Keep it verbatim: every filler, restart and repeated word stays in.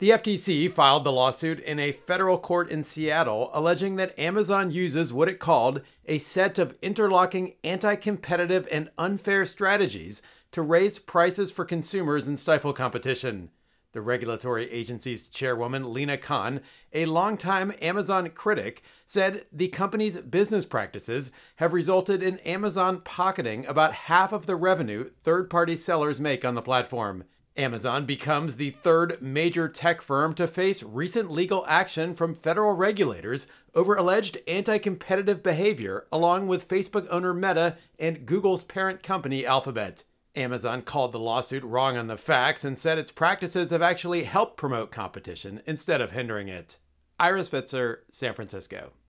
The F T C filed the lawsuit in a federal court in Seattle, alleging that Amazon uses what it called a set of interlocking anti-competitive and unfair strategies to raise prices for consumers and stifle competition. The regulatory agency's chairwoman, Lina Khan, a longtime Amazon critic, said the company's business practices have resulted in Amazon pocketing about half of the revenue third-party sellers make on the platform. Amazon becomes the third major tech firm to face recent legal action from federal regulators over alleged anti-competitive behavior, along with Facebook owner Meta and Google's parent company Alphabet. Amazon called the lawsuit wrong on the facts and said its practices have actually helped promote competition instead of hindering it. Ira Spitzer, San Francisco.